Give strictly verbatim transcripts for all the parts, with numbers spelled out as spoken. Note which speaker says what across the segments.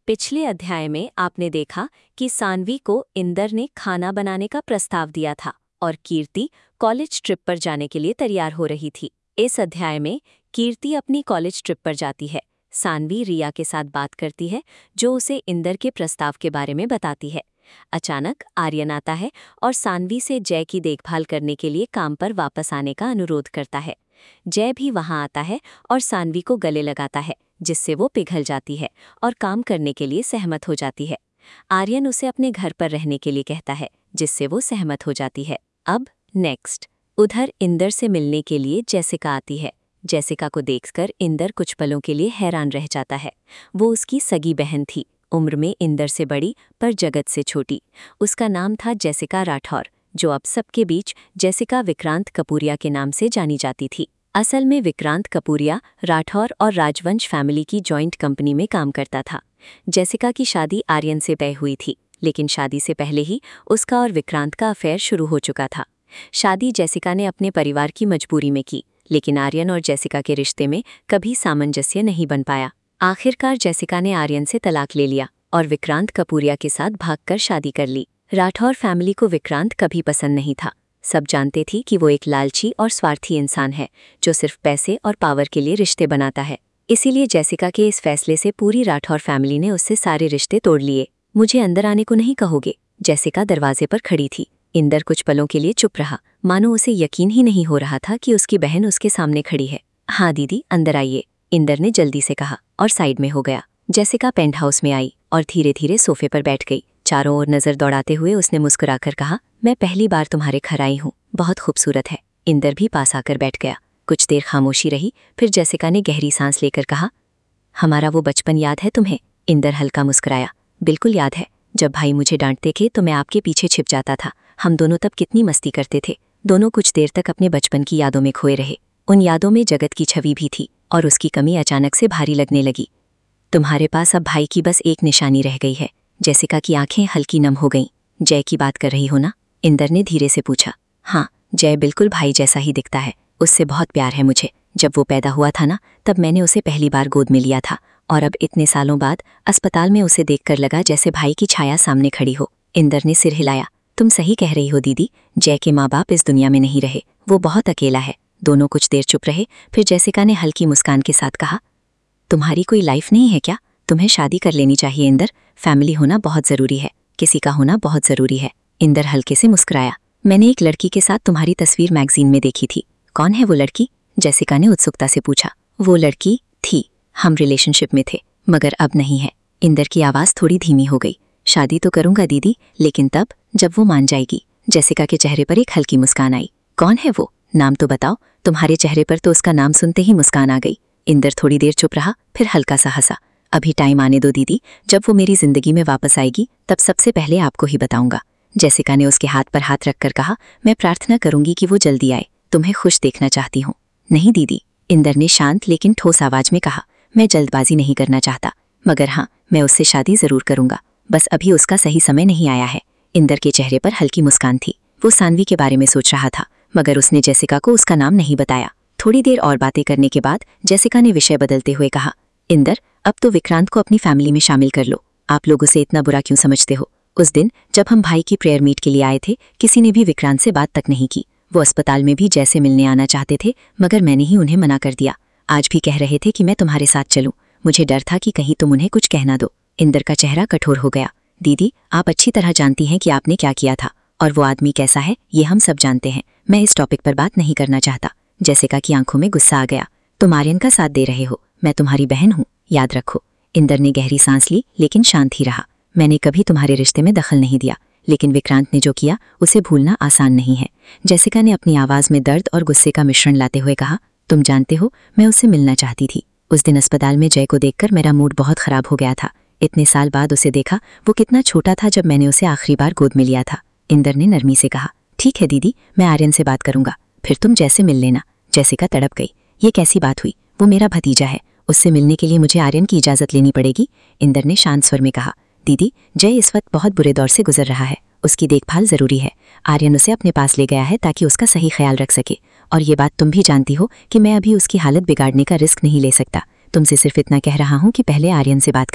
Speaker 1: पिछले अध्याय में आपने देखा कि सान्वी को इंदर ने खाना बनाने का प्रस्ताव दिया था और कीर्ति कॉलेज ट्रिप पर जाने के लिए तैयार हो रही थी। इस अध्याय में कीर्ति अपनी कॉलेज ट्रिप पर जाती है। सान्वी रिया के साथ बात करती है, जो उसे इंदर के प्रस्ताव के बारे में बताती है। अचानक आर्यन आता है और सान्वी से जय की देखभाल करने के लिए काम पर वापस आने का अनुरोध करता है। जय भी वहां आता है और सान्वी को गले लगाता है, जिससे वो पिघल जाती है और काम करने के लिए सहमत हो जाती है। आर्यन उसे अपने घर पर रहने के लिए कहता है, जिससे वो सहमत हो जाती है। अब नेक्स्ट, उधर इंदर से मिलने के लिए जेसिका आती है। जेसिका को देखकर इंदर कुछ पलों के लिए हैरान रह जाता है। वो उसकी सगी बहन थी, उम्र में इंदर से बड़ी पर जगत से छोटी। उसका नाम था जेसिका राठौर, जो अब सबके बीच जेसिका विक्रांत कपूरिया के नाम से जानी जाती थी। असल में विक्रांत कपूरिया राठौर और राजवंश फैमिली की जॉइंट कंपनी में काम करता था। जेसिका की शादी आर्यन से तय हुई थी, लेकिन शादी से पहले ही उसका और विक्रांत का अफेयर शुरू हो चुका था। शादी जेसिका ने अपने परिवार की मजबूरी में की, लेकिन आर्यन और जेसिका के रिश्ते में कभी सामंजस्य नहीं बन पाया। आखिरकार जेसिका ने आर्यन से तलाक ले लिया और विक्रांत कपूरिया के साथ भागकर शादी कर ली। राठौर फैमिली को विक्रांत कभी पसंद नहीं था। सब जानते थी कि वो एक लालची और स्वार्थी इंसान है, जो सिर्फ पैसे और पावर के लिए रिश्ते बनाता है। इसीलिए जेसिका के इस फैसले से पूरी राठौर फैमिली ने उससे सारे रिश्ते तोड़ लिए। मुझे अंदर आने को नहीं कहोगे? जेसिका दरवाजे पर खड़ी थी। इंदर कुछ पलों के लिए चुप रहा, मानो उसे यकीन ही नहीं हो रहा था कि उसकी बहन उसके सामने खड़ी है। हाँ दीदी, अंदर आइए, इंदर ने जल्दी से कहा और साइड में हो गया। जेसिका पेंट हाउस में आई और धीरे धीरे सोफे पर बैठ गई। चारों ओर नजर दौड़ाते हुए उसने मुस्कुराकर कहा, मैं पहली बार तुम्हारे घर आई हूँ, बहुत खूबसूरत है। इंदर भी पास आकर बैठ गया। कुछ देर खामोशी रही, फिर जेसिका ने गहरी सांस लेकर कहा, हमारा वो बचपन याद है तुम्हें? इंदर हल्का मुस्कुराया, बिल्कुल याद है। जब भाई मुझे डांटते थे तो मैं आपके पीछे छिप जाता था। हम दोनों तब कितनी मस्ती करते थे। दोनों कुछ देर तक अपने बचपन की यादों में खोए रहे। उन यादों में जगत की छवि भी थी और उसकी कमी अचानक से भारी लगने लगी। तुम्हारे पास अब भाई की बस एक निशानी रह गई है। जेसिका की आंखें हल्की नम हो गईं। जय की बात कर रही हो ना? इंदर ने धीरे से पूछा। हाँ, जय बिल्कुल भाई जैसा ही दिखता है। उससे बहुत प्यार है मुझे। जब वो पैदा हुआ था ना, तब मैंने उसे पहली बार गोद में लिया था, और अब इतने सालों बाद अस्पताल में उसे देखकर लगा जैसे भाई की छाया सामने खड़ी हो। इंदर ने सिर हिलाया। तुम सही कह रही हो दीदी, जय के माँ बाप इस दुनिया में नहीं रहे, वो बहुत अकेला है। दोनों कुछ देर चुप रहे, फिर जेसिका ने हल्की मुस्कान के साथ कहा, तुम्हारी कोई लाइफ नहीं है क्या? तुम्हें शादी कर लेनी चाहिए इंदर। फैमिली होना बहुत ज़रूरी है, किसी का होना बहुत ज़रूरी है। इंदर हल्के से मुस्कुराया। मैंने एक लड़की के साथ तुम्हारी तस्वीर मैगजीन में देखी थी। कौन है वो लड़की? जेसिका ने उत्सुकता से पूछा। वो लड़की थी, हम रिलेशनशिप में थे, मगर अब नहीं है। इंदर की आवाज़ थोड़ी धीमी हो गई। शादी तो करूंगा दीदी, लेकिन तब जब वो मान जाएगी। जेसिका के चेहरे पर एक हल्की मुस्कान आई। कौन है वो? नाम तो बताओ। तुम्हारे चेहरे पर तो उसका नाम सुनते ही मुस्कान आ गई। इंदर थोड़ी देर चुप रहा, फिर हल्का सा हंसा। अभी टाइम आने दो दीदी, जब वो मेरी जिंदगी में वापस आएगी तब सबसे पहले आपको ही बताऊंगा। जेसिका ने उसके हाथ पर हाथ रखकर कहा, मैं प्रार्थना करूंगी कि वो जल्दी आए। तुम्हें खुश देखना चाहती हूँ। नहीं दीदी, इंदर ने शांत लेकिन ठोस आवाज में कहा, मैं जल्दबाजी नहीं करना चाहता, मगर हाँ, मैं उससे शादी जरूर करूंगा। बस अभी उसका सही समय नहीं आया है। इंदर के चेहरे पर हल्की मुस्कान थी। वो सान्वी के बारे में सोच रहा था, मगर उसने जेसिका को उसका नाम नहीं बताया। थोड़ी देर और बातें करने के बाद जेसिका ने विषय बदलते हुए कहा, इंदर, अब तो विक्रांत को अपनी फैमिली में शामिल कर लो। आप लोग उसे इतना बुरा क्यों समझते हो? उस दिन जब हम भाई की प्रेयर मीट के लिए आए थे, किसी ने भी विक्रांत से बात तक नहीं की। वो अस्पताल में भी जैसे मिलने आना चाहते थे, मगर मैंने ही उन्हें मना कर दिया। आज भी कह रहे थे कि मैं तुम्हारे साथ चलूं। मुझे डर था कि कहीं तुम उन्हें कुछ कहना दो। इंदर का चेहरा कठोर हो गया। दीदी, आप अच्छी तरह जानती हैं कि आपने क्या किया था, और वो आदमी कैसा है ये हम सब जानते हैं। मैं इस टॉपिक पर बात नहीं करना चाहता। जेसिका की आंखों में गुस्सा आ गया। तुम आर्यन का साथ दे रहे हो, मैं तुम्हारी बहन हूँ, याद रखो। इंदर ने गहरी सांस ली, लेकिन शांत ही रहा। मैंने कभी तुम्हारे रिश्ते में दखल नहीं दिया, लेकिन विक्रांत ने जो किया उसे भूलना आसान नहीं है। जेसिका ने अपनी आवाज में दर्द और गुस्से का मिश्रण लाते हुए कहा, तुम जानते हो, मैं उससे मिलना चाहती थी। उस दिन अस्पताल में जय को देखकर मेरा मूड बहुत खराब हो गया था। इतने साल बाद उसे देखा, वो कितना छोटा था जब मैंने उसे आखिरी बार गोद में लिया था। इंदर ने नरमी से कहा, ठीक है दीदी, मैं आर्यन से बात करूंगा, फिर तुम जय से मिल लेना। जेसिका तड़प गई। ये कैसी बात हुई? वो मेरा भतीजा है, उससे मिलने के लिए मुझे आर्यन की इजाजत लेनी पड़ेगी। इंदर ने शांत स्वर में कहा, दीदी, जय इस वक्त बहुत बुरे दौर से गुजर रहा है, उसकी देखभाल जरूरी है। आर्यन उसे अपने पास ले गया है ताकि उसका सही ख्याल रख सके, और ये बात तुम भी जानती हो कि मैं अभी उसकी हालत बिगाड़ने का रिस्क नहीं ले सकता। तुमसे सिर्फ इतना कह रहा हूँ कि पहले आर्यन से बात कर लो।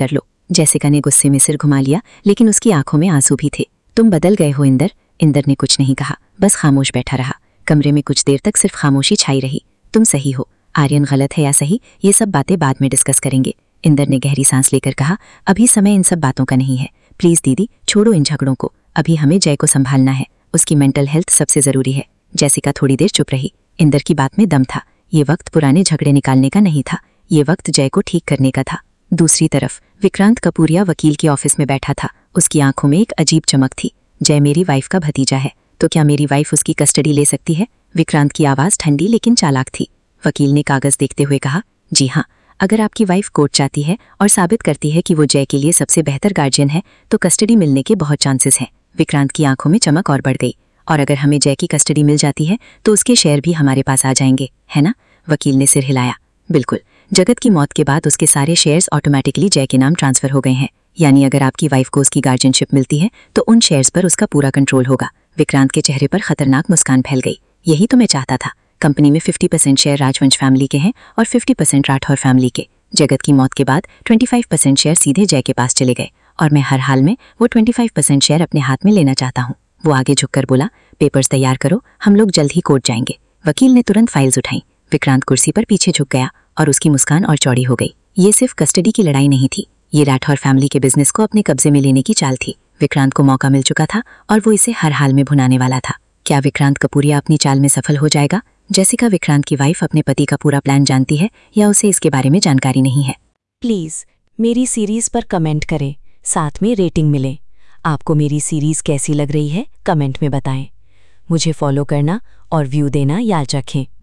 Speaker 2: जेसिका ने गुस्से में सिर घुमा लिया, लेकिन उसकी आंखों में आंसू भी थे। तुम बदल गए हो इंदर। इंदर ने कुछ नहीं कहा, बस खामोश बैठा रहा। कमरे में कुछ देर तक सिर्फ खामोशी छाई रही। तुम सही हो, आर्यन गलत है या सही, ये सब बातें बाद में डिस्कस करेंगे। इंदर ने गहरी सांस लेकर कहा, अभी समय इन सब बातों का नहीं है। प्लीज दीदी, छोड़ो इन झगड़ों को। अभी हमें जय को संभालना है, उसकी मेंटल हेल्थ सबसे जरूरी है। जेसिका थोड़ी देर चुप रही। इंदर की बात में दम था। ये वक्त पुराने झगड़े निकालने का नहीं था, ये वक्त जय को ठीक करने का था। दूसरी तरफ विक्रांत कपूरिया वकील के ऑफिस में बैठा था। उसकी आंखों में एक अजीब चमक थी। जय मेरी वाइफ का भतीजा है, तो क्या मेरी वाइफ उसकी कस्टडी ले सकती है? विक्रांत की आवाज ठंडी लेकिन चालाक थी। वकील ने कागज देखते हुए कहा, जी हाँ, अगर आपकी वाइफ कोर्ट जाती है और साबित करती है कि वो जय के लिए सबसे बेहतर गार्जियन है, तो कस्टडी मिलने के बहुत चांसेस हैं। विक्रांत की आंखों में चमक और बढ़ गई। और अगर हमें जय की कस्टडी मिल जाती है तो उसके शेयर भी हमारे पास आ जाएंगे, है ना? वकील ने सिर हिलाया। बिल्कुल, जगत की मौत के बाद उसके सारे शेयर्स ऑटोमेटिकली जय के नाम ट्रांसफर हो गए हैं। यानी अगर आपकी वाइफ को उसकी गार्जियनशिप मिलती है तो उन शेयर्स पर उसका पूरा कंट्रोल होगा। विक्रांत के चेहरे पर खतरनाक मुस्कान फैल गई। यही तो मैं चाहता था। कंपनी में fifty percent share Rajvansh family के हैं और फिफ्टी परसेंट राठौर फैमिली के। जगत की मौत के बाद ट्वेंटी फाइव परसेंट शेयर सीधे जय के पास चले गए और मैं हर हाल में वो ट्वेंटी फाइव परसेंट शेयर अपने हाथ में लेना चाहता हूँ। वो आगे झुककर बोला, पेपर्स तैयार करो, हम लोग जल्द ही कोर्ट जाएंगे। वकील ने तुरंत फाइल्स उठाई। विक्रांत कुर्सी पर पीछे झुक गया और उसकी मुस्कान और चौड़ी हो गई। ये सिर्फ कस्टडी की लड़ाई नहीं थी, ये राठौर फैमिली के बिजनेस को अपने कब्जे में लेने की चाल थी। विक्रांत को मौका मिल चुका था और वो इसे हर हाल में भुनाने वाला था। क्या विक्रांत कपूरिया अपनी चाल में सफल हो जाएगा? जेसिका, विक्रांत की वाइफ, अपने पति का पूरा प्लान जानती है या उसे इसके बारे में जानकारी नहीं है?
Speaker 1: प्लीज़ मेरी सीरीज़ पर कमेंट करें, साथ में रेटिंग मिले। आपको मेरी सीरीज़ कैसी लग रही है कमेंट में बताएं। मुझे फॉलो करना और व्यू देना याद रखें।